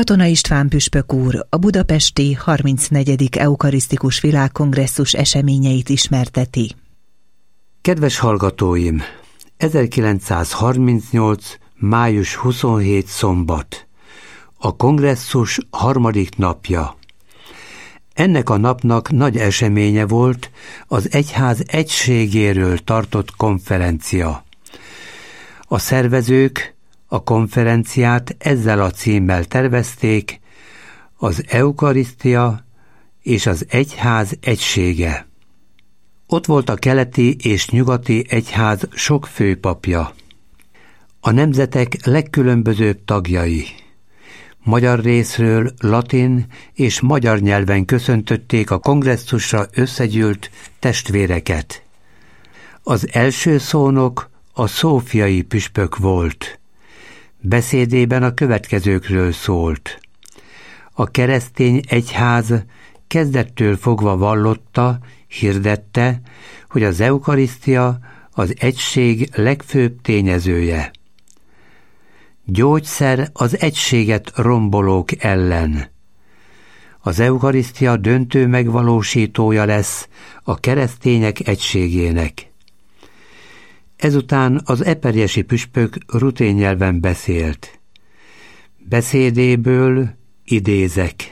Katona István püspök úr a budapesti 34. Eukarisztikus Világkongresszus eseményeit ismerteti. Kedves hallgatóim! 1938. május 27. szombat. A kongresszus harmadik napja. Ennek a napnak nagy eseménye volt az egyház egységéről tartott konferencia. A szervezők a konferenciát ezzel a címmel tervezték: az eukarisztia és az egyház egysége. Ott volt a keleti és nyugati egyház sok főpapja, a nemzetek legkülönbözőbb tagjai. Magyar részről latin és magyar nyelven köszöntötték a kongresszusra összegyűlt testvéreket. Az első szónok a szófiai püspök volt. Beszédében a következőkről szólt. A keresztény egyház kezdettől fogva vallotta, hirdette, hogy az eukarisztia az egység legfőbb tényezője. Gyógyszer az egységet rombolók ellen. Az eukarisztia döntő megvalósítója lesz a keresztények egységének. Ezután az eperjesi püspök rutén nyelven beszélt. Beszédéből idézek.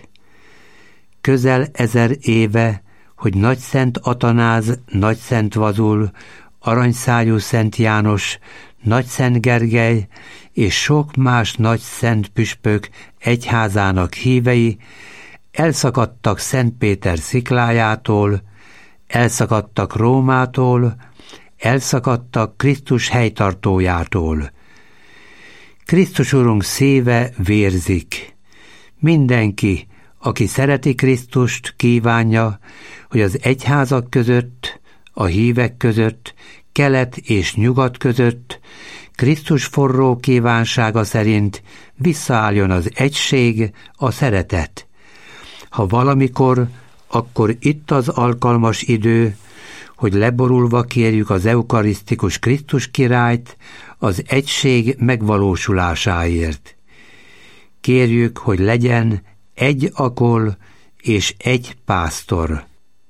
Közel 1000 éve, hogy Nagyszent Atanáz, Nagyszent Vazul, Aranyszájú Szent János, Nagyszent Gergely és sok más nagyszent püspök egyházának hívei elszakadtak Szent Péter sziklájától, elszakadtak Rómától, elszakadtak Krisztus helytartójától. Krisztus Urunk szíve vérzik. Mindenki, aki szereti Krisztust, kívánja, hogy az egyházak között, a hívek között, kelet és nyugat között Krisztus forró kívánsága szerint visszaálljon az egység, a szeretet. Ha valamikor, akkor itt az alkalmas idő, hogy leborulva kérjük az eukarisztikus Krisztus királyt az egység megvalósulásáért. Kérjük, hogy legyen egy akol és egy pásztor.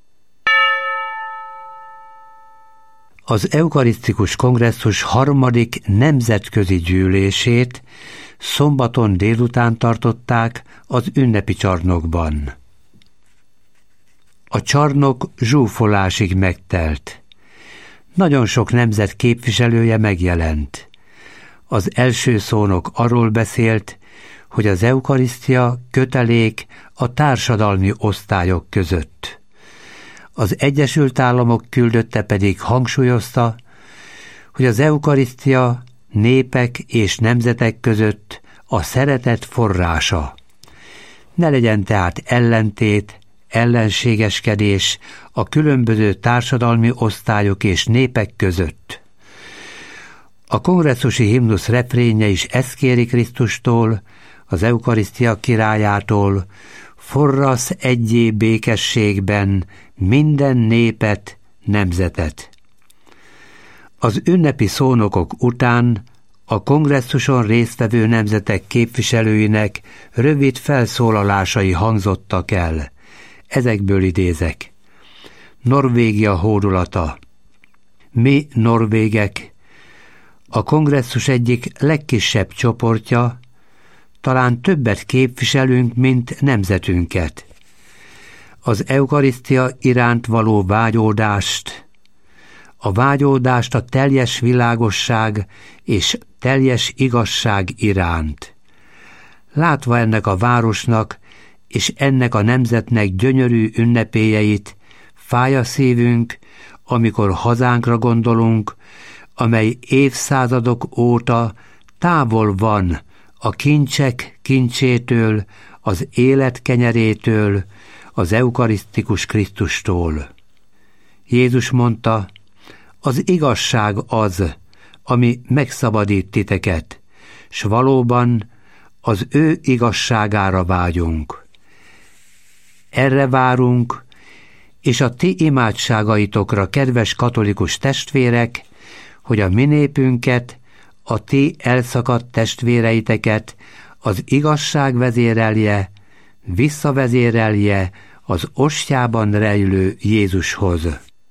Az eukarisztikus kongresszus harmadik nemzetközi gyűlését szombaton délután tartották az ünnepi csarnokban. A csarnok zsúfolásig megtelt. Nagyon sok nemzet képviselője megjelent. Az első szónok arról beszélt, hogy az eukarisztia kötelék a társadalmi osztályok között. Az Egyesült Államok küldötte pedig hangsúlyozta, hogy az eukarisztia népek és nemzetek között a szeretet forrása. Ne legyen tehát ellentét, ellenségeskedés a különböző társadalmi osztályok és népek között. A kongresszusi himnusz refrénje is ezt kéri Krisztustól, az eukarisztia királyától: forrasz egyé békességben minden népet, nemzetet. Az ünnepi szónokok után a kongresszuson résztvevő nemzetek képviselőinek rövid felszólalásai hangzottak el. Ezekből idézek. Norvégia hódulata. Mi norvégek, a kongresszus egyik legkisebb csoportja, talán többet képviselünk, mint nemzetünket. Az eukarisztia iránt való vágyódást, a vágyódást a teljes világosság és teljes igazság iránt. Látva ennek a városnak és ennek a nemzetnek gyönyörű ünnepélyeit, fáj a szívünk, amikor hazánkra gondolunk, amely évszázadok óta távol van a kincsek kincsétől, az élet kenyerétől, az eukarisztikus Krisztustól. Jézus mondta: az igazság az, ami megszabadít titeket, s valóban az ő igazságára vágyunk. Erre várunk, és a ti imádságaitokra, kedves katolikus testvérek, hogy a mi népünket, a ti elszakadt testvéreiteket az igazság vezérelje, visszavezérelje az ostjában rejlő Jézushoz.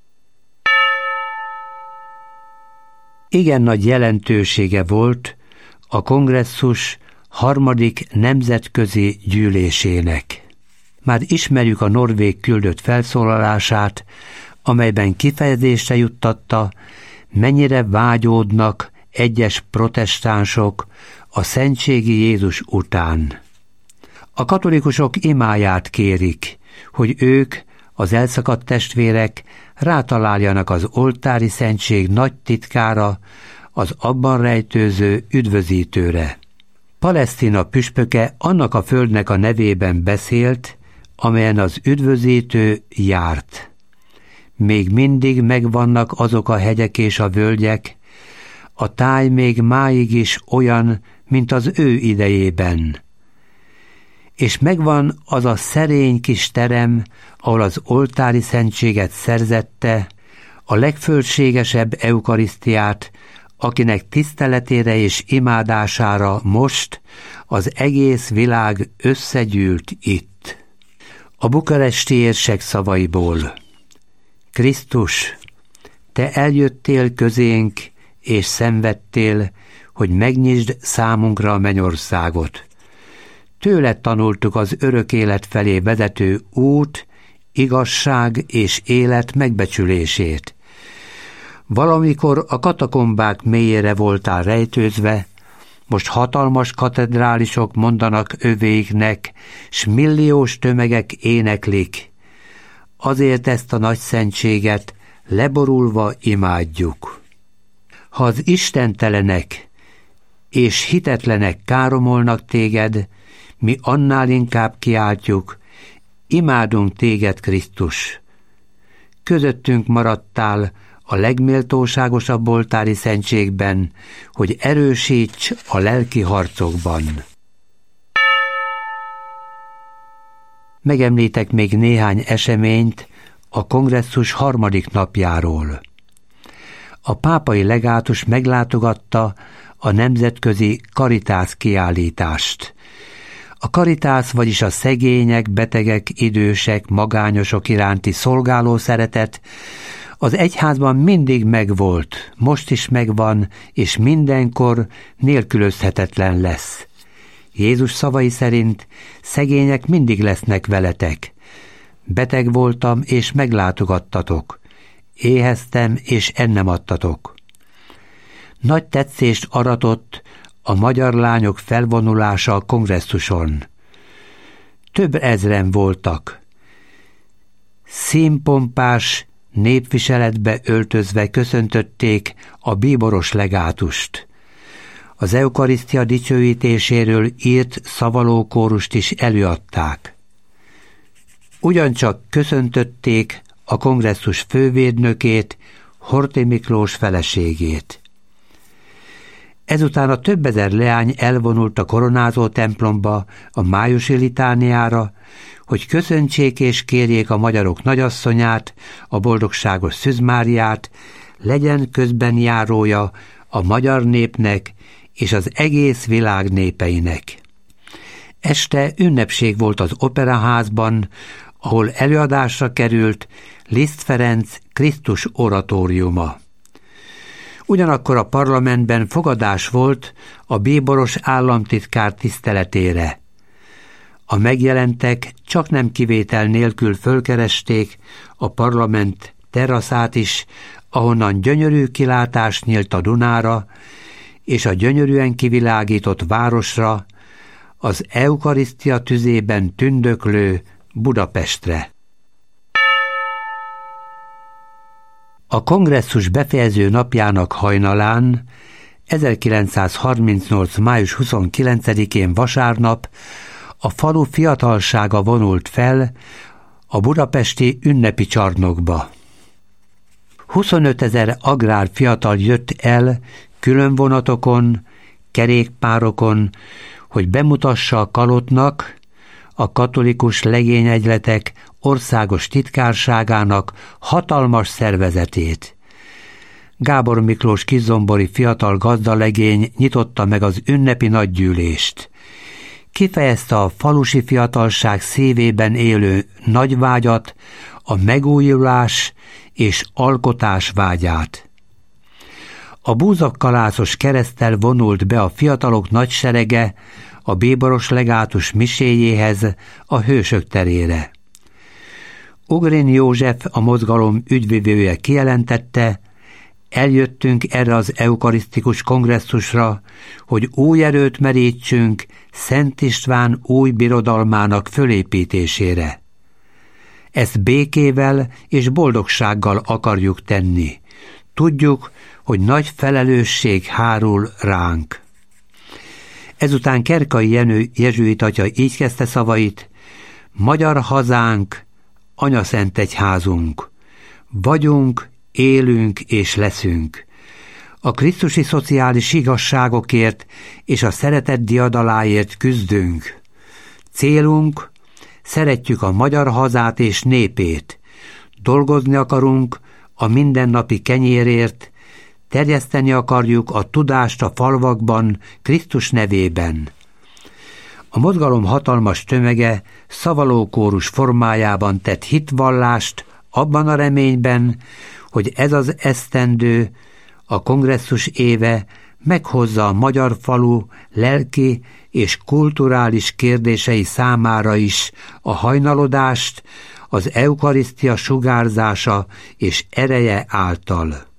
Igen nagy jelentősége volt a kongresszus 3. nemzetközi gyűlésének. Már ismerjük a norvég küldött felszólalását, amelyben kifejezésre juttatta, mennyire vágyódnak egyes protestánsok a szentségi Jézus után. A katolikusok imáját kérik, hogy ők, az elszakadt testvérek rátaláljanak az oltári szentség nagy titkára, az abban rejtőző üdvözítőre. Palesztina püspöke annak a földnek a nevében beszélt, amelyen az üdvözítő járt. Még mindig megvannak azok a hegyek és a völgyek, a táj még máig is olyan, mint az ő idejében. És megvan az a szerény kis terem, ahol az oltári szentséget szerzette, a legfölségesebb eukarisztiát, akinek tiszteletére és imádására most az egész világ összegyűlt itt. A bukaresti érsek szavaiból: Krisztus, te eljöttél közénk, és szenvedtél, hogy megnyisd számunkra a mennyországot. Tőled tanultuk az örök élet felé vezető út, igazság és élet megbecsülését. Valamikor a katakombák mélyére voltál rejtőzve, most hatalmas katedrálisok mondanak övéiknek, s milliós tömegek éneklik. Azért ezt a nagy szentséget leborulva imádjuk. Ha az istentelenek és hitetlenek káromolnak téged, mi annál inkább kiáltjuk, imádunk téged, Krisztus. Közöttünk maradtál a legméltóságosabb oltári szentségben, hogy erősíts a lelki harcokban. Megemlítek még néhány eseményt a kongresszus 3. napjáról. A pápai legátus meglátogatta a nemzetközi Caritas kiállítást. A Caritas, vagyis a szegények, betegek, idősek, magányosok iránti szolgáló szeretet az egyházban mindig megvolt, most is megvan, és mindenkor nélkülözhetetlen lesz. Jézus szavai szerint szegények mindig lesznek veletek. Beteg voltam, és meglátogattatok. Éheztem, és ennem adtatok. Nagy tetszést aratott a magyar lányok felvonulása a kongresszuson. Több ezren voltak. Színpompás népviseletbe öltözve köszöntötték a bíboros legátust. Az eukarisztia dicsőítéséről írt szavalókórust is előadták. Ugyancsak köszöntötték a kongresszus fővédnökét, Horthy Miklós feleségét. Ezután a több ezer leány elvonult a koronázó templomba, a májusi litániára, hogy köszöntsék és kérjék a magyarok nagyasszonyát, a boldogságos Szűz Máriát, legyen közben járója a magyar népnek és az egész világ népeinek. Este ünnepség volt az operaházban, ahol előadásra került Liszt Ferenc Krisztus oratóriuma. Ugyanakkor a parlamentben fogadás volt a bíboros államtitkár tiszteletére. A megjelentek csaknem kivétel nélkül fölkeresték a parlament teraszát is, ahonnan gyönyörű kilátás nyílt a Dunára, és a gyönyörűen kivilágított városra, az eukarisztia tüzében tündöklő Budapestre. A kongresszus befejező napjának hajnalán, 1938. május 29-én vasárnap a falu fiatalsága vonult fel a budapesti ünnepi csarnokba. 25 000 agrár fiatal jött el külön vonatokon, kerékpárokon, hogy bemutassa a Kalottnak, a katolikus legényegyletek országos titkárságának hatalmas szervezetét. Gábor Miklós kiszombori fiatal gazdalegény nyitotta meg az ünnepi nagygyűlést. kifejezte a falusi fiatalság szívében élő nagy vágyat, a megújulás és alkotás vágyát. A búzakkalászos kereszttel vonult be a fiatalok nagyserege a bíboros legátus miséjéhez, a Hősök terére. Ugrén József, a mozgalom ügyvivője kijelentette: eljöttünk erre az eukarisztikus kongresszusra, hogy új erőt merítsünk Szent István új birodalmának fölépítésére. Ezt békével és boldogsággal akarjuk tenni. Tudjuk, hogy nagy felelősség hárul ránk. Ezután Kerkai Jenő jezsuit atya így kezdte szavait: magyar hazánk, anyaszentegyházunk. Vagyunk, élünk és leszünk. A krisztusi szociális igazságokért és a szeretet diadaláért küzdünk. Célunk: szeretjük a magyar hazát és népét. Dolgozni akarunk a mindennapi kenyérért, terjeszteni akarjuk a tudást a falvakban Krisztus nevében. A mozgalom hatalmas tömege szavalókórus formájában tett hitvallást abban a reményben, hogy ez az esztendő, a kongresszus éve meghozza a magyar falu lelki és kulturális kérdései számára is a hajnalodást az eukarisztia sugárzása és ereje által.